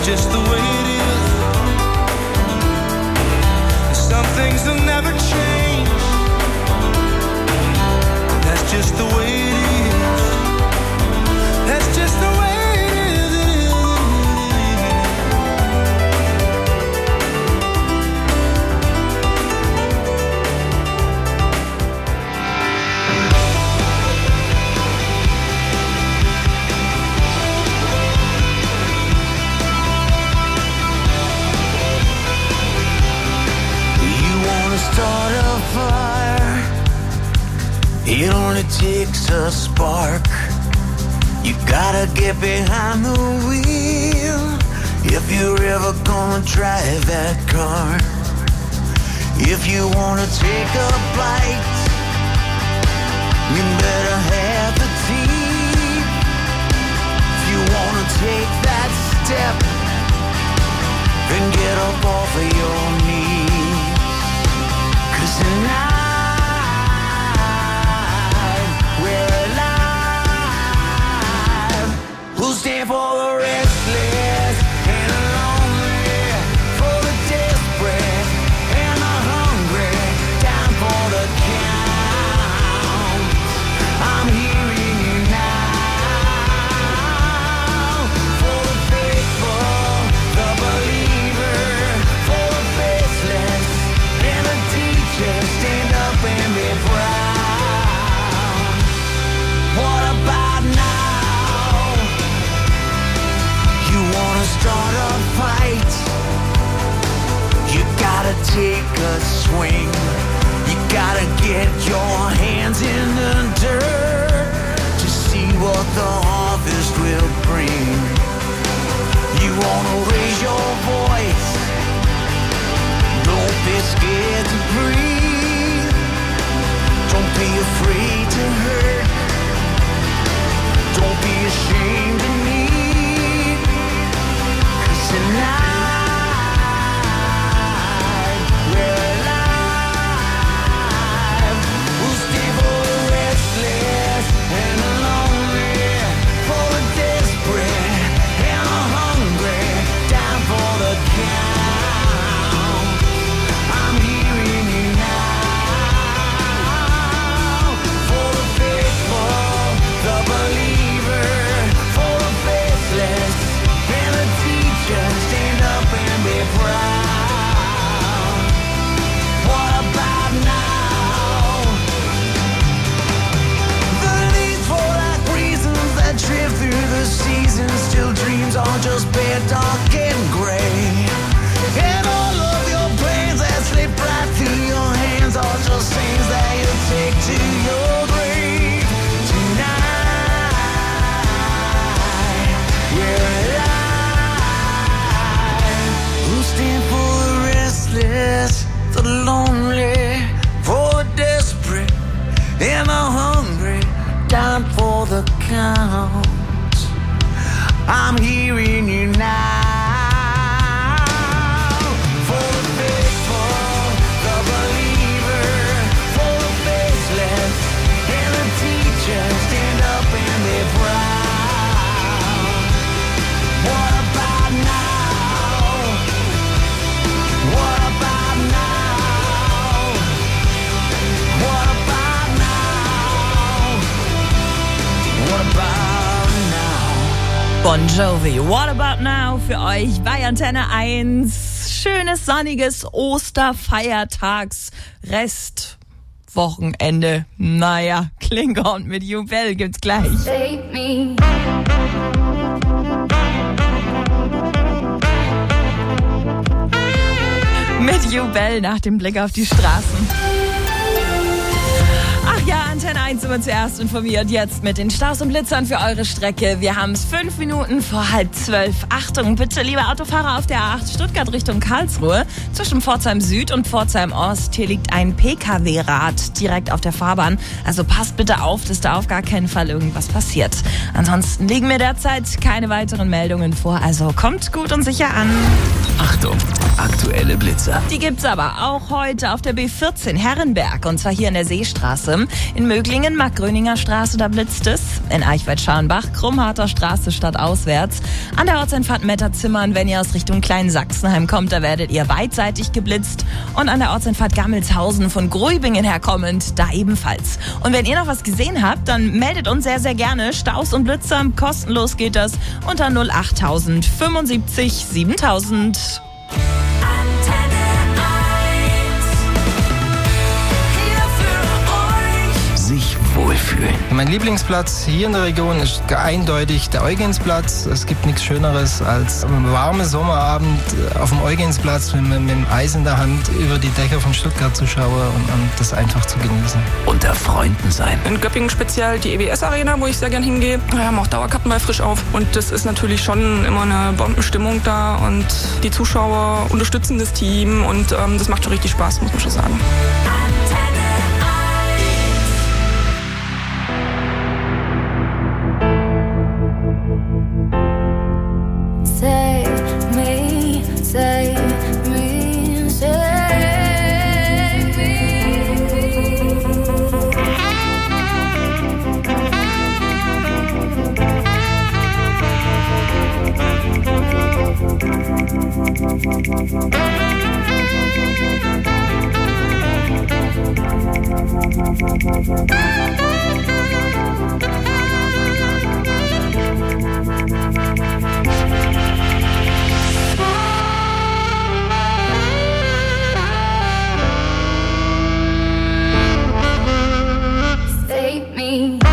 just the way it is. Some things will never change. That's just the way it is. That's just the way it is. Start a fire, it only takes a spark. You gotta get behind the wheel if you're ever gonna drive that car. If you wanna take a bite, you better have the teeth. If you wanna take that step, then get up off of your knees. Tonight, we're alive. We'll stand for the restless and the lonely, for the desperate and the hungry, down for the count. I'm hearing you now. For the faithful, the believer, for the faceless and the just stand up and be proud. What about now? You wanna start a fight? You gotta take a swing. You gotta get your hands in the dirt to see what the harvest will bring. You wanna raise your voice? Don't be scared to breathe. Don't be afraid to hurt. Don't be ashamed to need. 'Cause tonight we're alive. We'll stay for the restless and the lonely, for the desperate and the hungry, down for the count. Still dreams are just bare, dark and gray. And all of your plans that slip right through your hands are just things that you take to your grave. Tonight, we're alive. We'll stand for the restless, the lonely, for the desperate, and the hungry, down for the count. I'm hearing you now. For the faithful, the believer, for the faceless, and the teacher, stand up and be proud. What about now? What about now? What about now? What about Bon Jovi, What About Now für euch bei Antenne 1. Schönes, sonniges Osterfeiertags-Restwochenende. Naja, Klingon mit Jubel gibt's gleich. Mit Jubel nach dem Blick auf die Straßen. Ach ja, Antenne 1 immer zuerst informiert. Jetzt mit den Staus und Blitzern für eure Strecke. Wir haben es 5 Minuten vor 11:30. Achtung, bitte, liebe Autofahrer auf der A8 Stuttgart Richtung Karlsruhe. Zwischen Pforzheim Süd und Pforzheim Ost. Hier liegt ein PKW-Rad direkt auf der Fahrbahn. Also passt bitte auf, dass da auf gar keinen Fall irgendwas passiert. Ansonsten liegen mir derzeit keine weiteren Meldungen vor. Also kommt gut und sicher an. Achtung, aktuelle Blitzer. Die gibt's aber auch heute auf der B14 Herrenberg. Und zwar hier in der Seestraße. In Röglingen, Markgröninger Straße, da blitzt es. In Eichwald-Scharnbach, Krummharter Straße stadtauswärts. An der Ortseinfahrt Metterzimmern, wenn ihr aus Richtung Klein-Sachsenheim kommt, da werdet ihr beidseitig geblitzt. Und an der Ortseinfahrt Gammelshausen von Gruibingen herkommend, da ebenfalls. Und wenn ihr noch was gesehen habt, dann meldet uns sehr, sehr gerne. Staus und Blitzer, kostenlos geht das unter 08000 75 7000. Sich wohlfühlen. Mein Lieblingsplatz hier in der Region ist eindeutig der Eugенsplatz. Es gibt nichts Schöneres als einen warmen Sommerabend auf dem Eugенsplatz mit dem Eis in der Hand über die Dächer von Stuttgart zu schauen und das einfach zu genießen. Unter Freunden sein. In Göppingen speziell die EWS-Arena, wo ich sehr gern hingehe. Wir haben auch Dauerkarten bei Frisch auf. Und das ist natürlich schon immer eine Bombenstimmung da. Und die Zuschauer unterstützen das Team. Und das macht schon richtig Spaß, muss man schon sagen. Save me, save me, save me.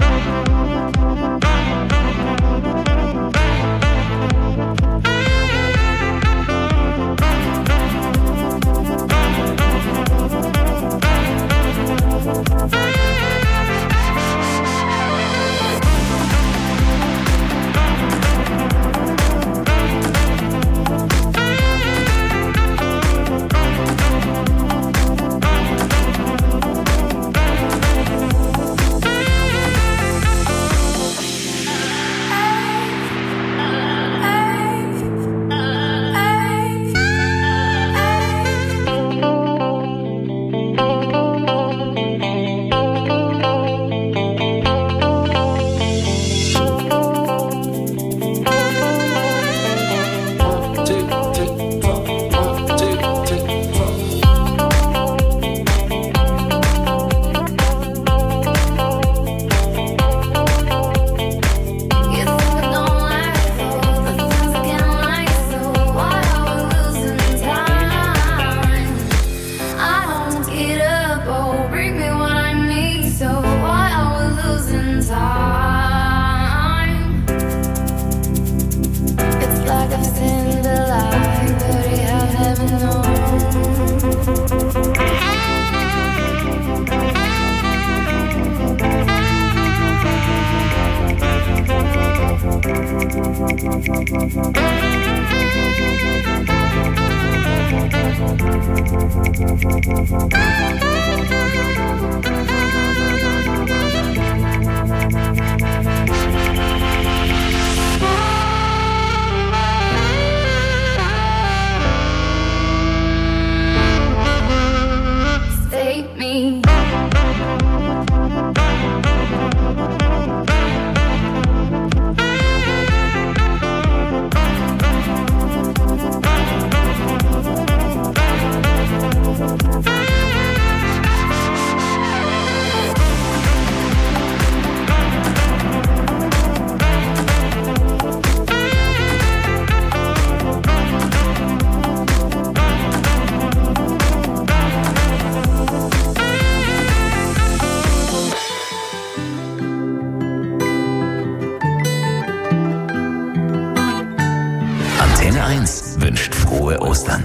Antenne 1 wünscht frohe Ostern.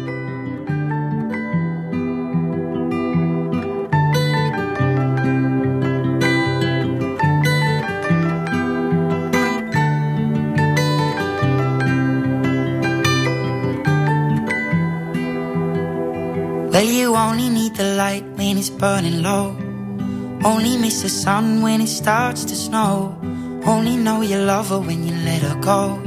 Well, you only need the light when it's burning low. Only miss the sun when it starts to snow. Only know you love her when you let her go.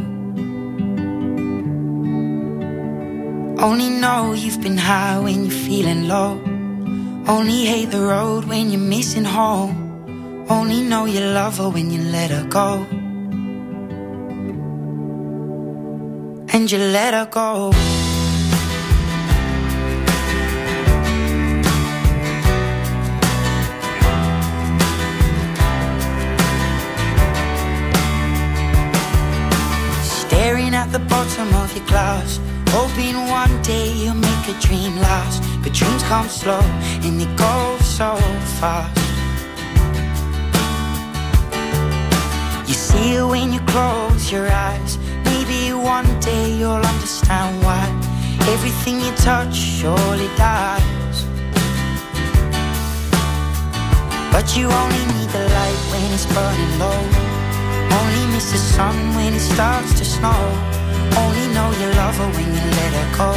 Only know you've been high when you're feeling low. Only hate the road when you're missing home. Only know you love her when you let her go. And you let her go. Staring at the bottom of your glass, hoping one day you'll make a dream last. But dreams come slow and they go so fast. You see it when you close your eyes. Maybe one day you'll understand why everything you touch surely dies. But you only need the light when it's burning low. Only miss the sun when it starts to snow. Only know you love her when you let her go.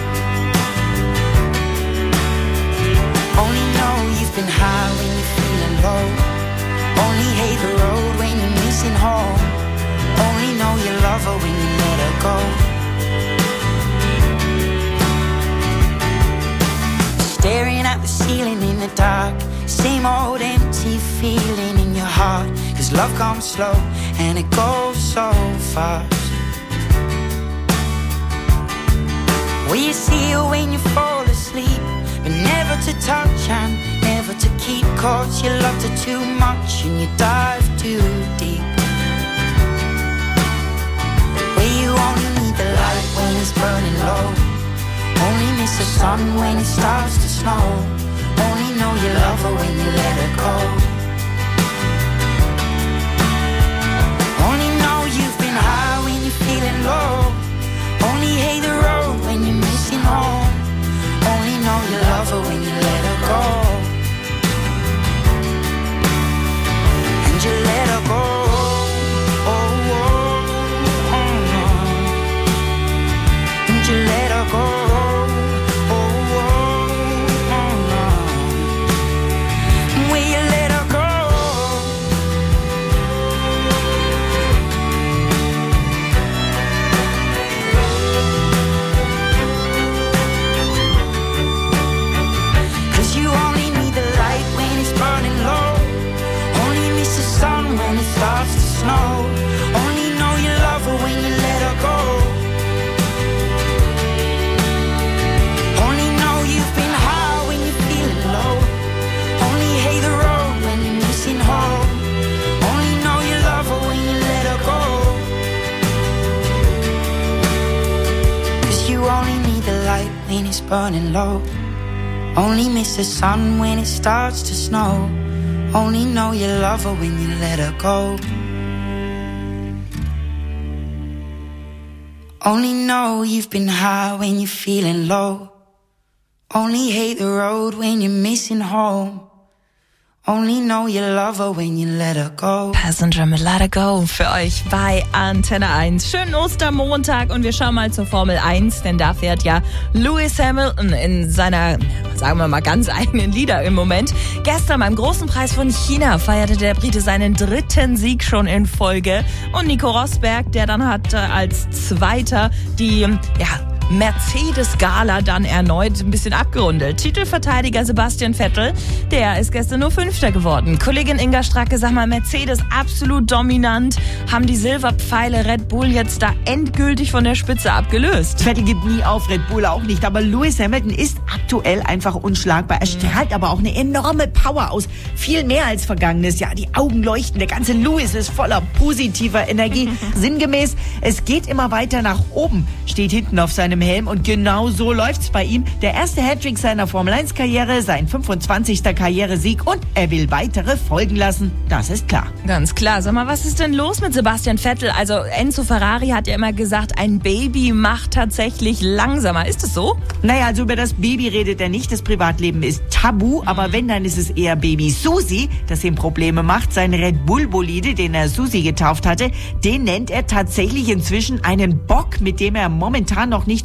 Only know you've been high when you're feeling low. Only hate the road when you're missing home. Only know you love her when you let her go. Staring at the ceiling in the dark, same old empty feeling in your heart. 'Cause love comes slow and it goes so fast. Well, you see it when you fall asleep, but never to touch and never to keep. 'Cause you loved her too much and you dive too deep. Well, you only need the light when it's burning low. Only miss the sun when it starts to snow. Only know you love her when you let her go. Only know you've been high when you're feeling low. Only hate the road when you're missing home. Only know you love her when you let her go. And you let her go. Oh, oh, oh, oh. And you let her go. Starts to snow. Only know you love her when you let her go. Only know you've been high when you're feeling low. Only hate the road when you're missing home. Only know you love her when you let her go. 'Cause you only need the light when it's burning low. Only miss the sun when it starts to snow. Only know you love her when you let her go. Only know you've been high when you're feeling low. Only hate the road when you're missing home. Only know you love her when you let her go. Passenger mit Let Her Go für euch bei Antenne 1. Schönen Ostermontag und wir schauen mal zur Formel 1, denn da fährt ja Lewis Hamilton in seiner, sagen wir mal, ganz eigenen Liga im Moment. Gestern beim Großen Preis von China feierte der Brite seinen 3. Sieg schon in Folge und Nico Rosberg, der dann hat als Zweiter die, Mercedes-Gala dann erneut ein bisschen abgerundet. Titelverteidiger Sebastian Vettel, der ist gestern nur 5. geworden. Kollegin Inga Stracke, sag mal, Mercedes absolut dominant. Haben die Silberpfeile Red Bull jetzt da endgültig von der Spitze abgelöst? Vettel gibt nie auf, Red Bull auch nicht. Aber Lewis Hamilton ist aktuell einfach unschlagbar. Er strahlt aber auch eine enorme Power aus. Viel mehr als vergangenes Jahr. Die Augen leuchten. Der ganze Lewis ist voller positiver Energie. Sinngemäß, es geht immer weiter nach oben. Steht hinten auf seinem Helm und genau so läuft's bei ihm. Der erste Hattrick seiner Formel-1-Karriere, sein 25. Karrieresieg und er will weitere folgen lassen. Das ist klar. Ganz klar. Sag mal, was ist denn los mit Sebastian Vettel? Also Enzo Ferrari hat ja immer gesagt, ein Baby macht tatsächlich langsamer. Ist es so? Naja, also über das Baby redet er nicht. Das Privatleben ist tabu. Aber wenn, dann ist es eher Baby Susi, das ihm Probleme macht. Sein Red Bull-Bolide, den er Susi getauft hatte, den nennt er tatsächlich inzwischen einen Bock, mit dem er momentan noch nicht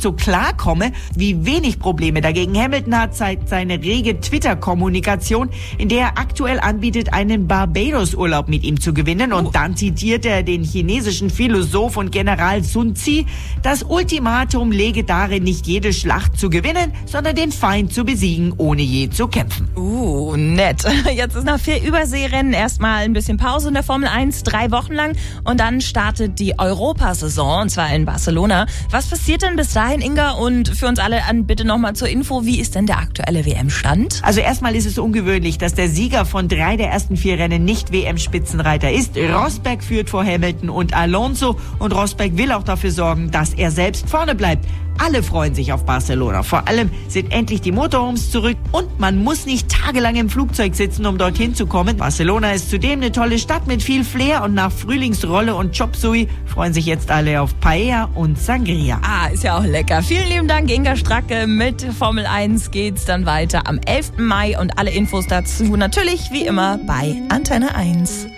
so klarkomme, wie wenig Probleme dagegen. Hamilton hat seine rege Twitter-Kommunikation, in der er aktuell anbietet, einen Barbados-Urlaub mit ihm zu gewinnen. Und dann zitiert er den chinesischen Philosoph und General Sun Tzu: Das Ultimatum lege darin, nicht jede Schlacht zu gewinnen, sondern den Feind zu besiegen, ohne je zu kämpfen. Nett. Jetzt ist nach 4 Überseerennen erstmal ein bisschen Pause in der Formel 1, 3 Wochen lang. Und dann startet die Europasaison, und zwar in Barcelona. Was passiert denn bis dahin, Inga? Und für uns alle bitte nochmal zur Info, wie ist denn der aktuelle WM-Stand? Also erstmal ist es ungewöhnlich, dass der Sieger von 3 der ersten 4 Rennen nicht WM-Spitzenreiter ist. Rosberg führt vor Hamilton und Alonso. Und Rosberg will auch dafür sorgen, dass er selbst vorne bleibt. Alle freuen sich auf Barcelona. Vor allem sind endlich die Motorhomes zurück und man muss nicht tagelang im Flugzeug sitzen, um dorthin zu kommen. Barcelona ist zudem eine tolle Stadt mit viel Flair und nach Frühlingsrolle und Chop Suey freuen sich jetzt alle auf Paella und Sangria. Ist ja auch lecker. Vielen lieben Dank, Inga Stracke. Mit Formel 1 geht's dann weiter am 11. Mai und alle Infos dazu natürlich wie immer bei Antenne 1.